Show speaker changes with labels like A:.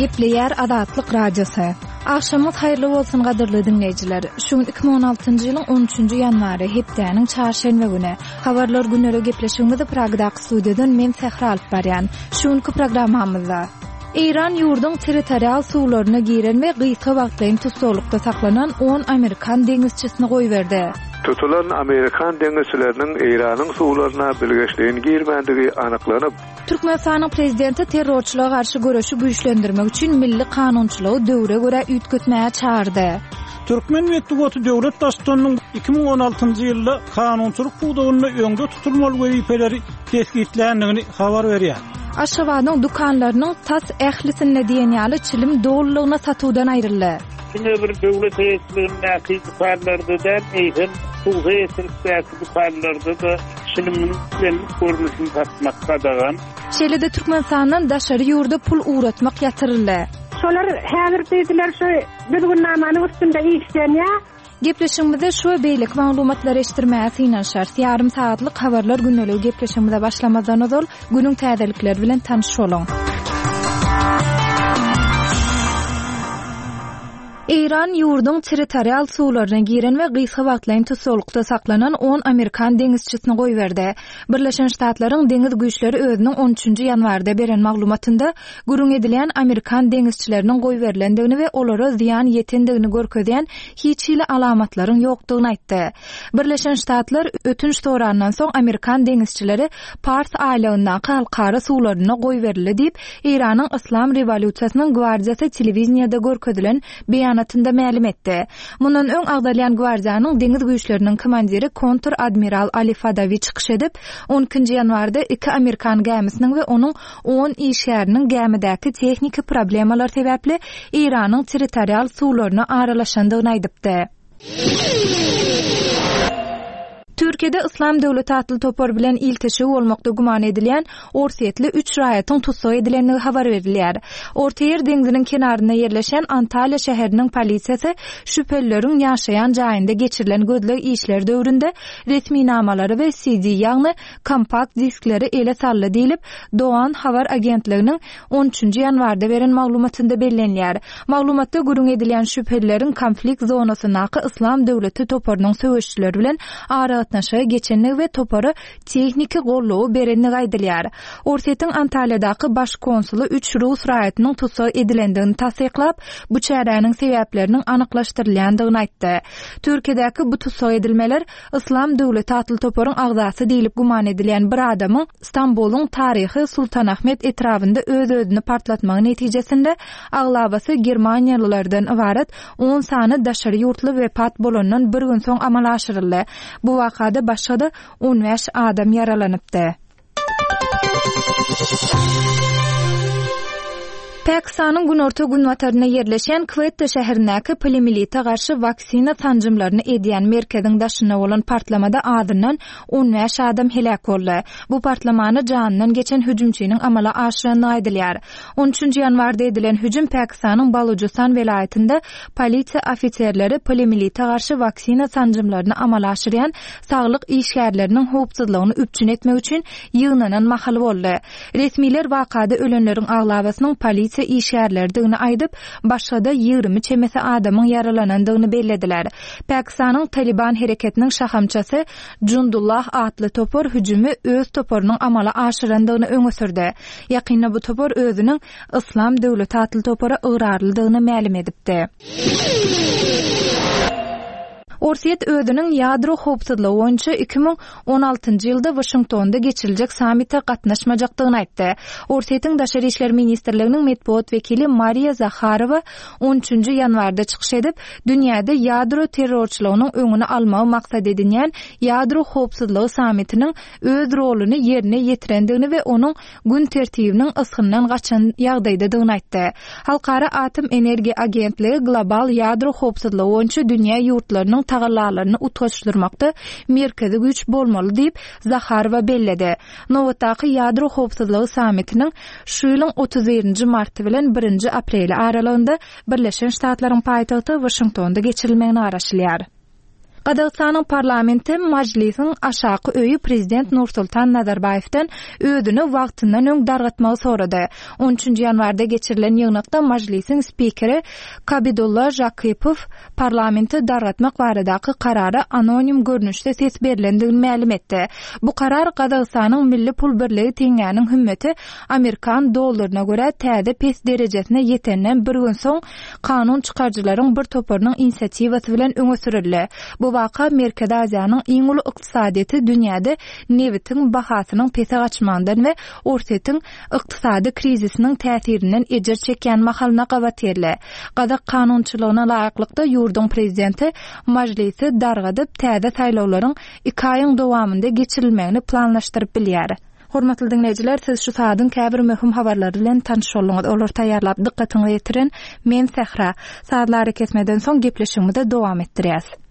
A: Gepleyer Adatlyk Radiosu. Akşamyz hayrly bolsun gadyrly dinleýijiler. Şu 2016-njy ýylyň 13-nji ýanwary hepdeniň çarşembe güni habarlar günleri gepleşigimizde Pragdaky studiýadan men Sehra alyp barýan. Şuňky programmamyzda İran ýurdun territorial suwlaryna giren we gysga wagtlaryň tutulykda saklanan 10 Amerikan deňizçisini goýberdi.
B: Tutulan Amerikan deňizçileriniň Iranyň suwlaryna bilgeçliğin girmendigi anyklanyp,
A: Türkmenistanyň prezidenti terrorçylyga garşy görüşi güýçlendirmek üçin milli kanunçylygy döwre görä üýtgetmäge çağırdy.
C: Türkmen Medeniýeti Döwlet Dasturynyň 2016-njy ýylda kanunçylyk buğdawyny öňde tutulmaly wezipeleri tespitlendigini habar berýär.
A: Aşgabatyň dukanlarynyň tas ählisine diýenýäli çilim dogrulygyna satywdan aýryldy.
D: Şunu bir döwlet heyetlerinde dukanlarda da eýhim suw heyetlerinde dukanlarda da çilimin görnüşini satmakda dagan.
A: Şeýle-de Türkmenistanyň daşary ýurda pul uğratmak ýatyryldy.
E: Şolar häzir diýdiler şu bir gün namany üstünde işlenýär.
A: Gepleşigimizde şu beýlik maglumatlar eşitdirmäge synanşar. Ýarym saatlyk habarlar günneligi gepleşigimizde başlamazdan ozal günüň täzelikleri bilen tanışylaň. İran ýurdun territorial suwlaryna giren we gysga wagtlaryň tutulykda saklanan 10 Amerikan deňizçisini goýberdi. Birleşen Ştatlaryň deňiz güýçleri özüniň 13-nji ýanwarda beren maglumatynda gurung edilen Amerikan deňizçileriniň goýberlendigini we olara ziýan ýetendigini görkezýän hiç hili alamatlaryň ýokdugyny aýtdy. Birleşen Ştatlar ötünç sorandan soň Amerikan deňizçileri Pars aýlagyndan halkara suwlaryna goýberildi diýip Iranyň Islam rewolýusiýasynyň gwardiýasy telewiziýada görkezilen beýanatynda ma'lum etdi. Mundan öň Agdalyan gwardiýanyň deňiz güýçleriniň komandiri kontur-admiral Ali Fadavi çykyş edip 12-nji ýanwarda 2 Amerikan gemisiniň we onuň 10 işgäriniň gemidäki tehnika problemalar sebäpli Iranyň territorial suwlaryna aralaşandygyny aýdypdy. Türkiýede Islam Döwleti atly topar bilen iltişik bolmakda guman edilýän Orsiýetli 3 raýatyň tutsak edilenligi habar berilýär. Ortaýer deňziniň kenaryna ýerleşen Antalya şäheriniň polisiýasy şüphelleriň ýaşaýan jaýynda geçirilen gözleg işler döwründe resmi namalary we CD ýagny kompakt diskleri ele sally diýilip Doğan habar agentliginiň 13-nji ýanwarda beren maglumatynda bellenýär. Maglumatda gurung edilen şüphelleriň konflikt zonasynaky Islam Döwleti toparynyň söwüşçileri bilen atnaşa geçenlik we topary tehniki gollugy berenligi aýdylýar. Orsiýetiň Antalyadaky baş konsulu 3 Rus raýatynyň tutsak edilendigini tasdiklap, bu çäräniň sebäpleriniň anyklaşdyrylýandygyny aýtdy. Türkiýedäki bu tutsak edilmeler Islam Döwleti atly toparyň agzasy diýilip guman edilýän bir adamyň Stambolyň taryhy Sultanahmet etrafynda öz-özüni partlatmagy netijesinde aglabasy Germaniýalylardan ibaret 10 sany daşary ýurtly wepat bolandan bir gün soň amala aşyryldy. Bu wakada başga 15 adam yaralanypdy. Pakistanyň günorta günwataryna ýerleşen Quetta şäherindäki poliomielitge garşy waksina tanjymlaryny edýän merkeziň daşyna bolan partlamada adından 15 adam helak boldy. Bu partlamany janynyň geçen hüjümçiniň amala aşyrandygy aýdylýar. 13-nji ýanwarda edilen hüjüm Pakistanyň Balujistan welaýatynda polisiýa ofitserleri poliomielitge garşy waksina tanjymlaryny amala aşyrýan saglyk işgärleriniň howpsuzlygyny üpçün etmek üçin ýygnanan mahaly boldy. Resmiler wakada ölenleriň aglabasynyň polisiýa işgärlerdigini aýdyp, başga 20 çemesi adamyň yaralanandygyny bellediler. Pakistanyň Taliban hereketiniň şahamçasy Jundullah atly topar hüjümi öz toparynyň amala aşyrandygyny öňe sürdi. Ýakynda bu topar özüniň Islam Döwleti atly topara ıgrarlydygyny ma'lum edipdi. Orsiýet özüniň ýadro howpsuzlygy boýunça 2016-njy ýylda Washingtonda geçiriljek sammitde gatnaşmajakdygyny aýtdy. Orsiýetiň Daşary işler ministrliginiň medpuat wekili Mariya Zakharowa 13-nji ýanwarda çykyş edip, dünýäde ýadro terrorçylygynyň öňüni almagy maksat edilýän ýadro howpsuzlygy sammitiniň öz roluny ýerine ýetirendigini we onuň gün tertibiniň ysgyndan gaçan ýagdaýdadygyny aýtdy. Halkara Atom Energiýa Agentligi global ýadro howpsuzlygy boýunça dünýä ýurtlarynyň tagallalaryny utgaşdyrmakda merkezi güýç bolmaly diýip Zakharowa belledi. Nowatdaky ýadro howpsuzlygy sammitiniň şu ýylyň 31-nji marty bilen 1-nji apreli aralygynda Birleşen Ştatlaryň paýtagty Washingtonda geçirilmegini araşdyrýar. Qazaqstanyň parlamenti majlisyň aşağı öýü prezident Nursultan Nazarbaýewden özüni wagtyndan öň dargatmagy sorady. 13-nji ýanwarda geçirilen ýygnakda majlisyň spikeri Kabidullah Jakipow parlamenti dargatmak baradaky karary anonim görnüşde ses berilendigini ma'lum etdi. Bu karar Qazaqstanyň milli pul birligi teňgäniň hümmeti Amerikan dollaryna görä täze pes derejesine ýetenden bir gün soň kanun çykarjylaryň bir toparynyň inisiativasy bilen öňe sürildi. Bu waka Merkezi Aziýanyň iň uly ykdysadyety dünýäde neftiň bahasynyň pese gaçmandan we ortatyň ykdysady krizisiniň täsirinden ejer çekýän mahalyna gawaterli. Qazaq kanunçylygyna laýyklykda ýurdun prezidenti majlisy dargadyp täze saýlawlaryň 2 aýyň dowamında geçirilmegini planlaşdyryp bilýär. Hormatly dinleyijiler, siz şu saatın käbir möhüm habarlary bilen tanış bolýaňyz. Olar taýýarlap dikkatiňizi ýetirin. Men Sehra. Saatlary kesmeden soň gepleşigimizi dowam etdirýäs.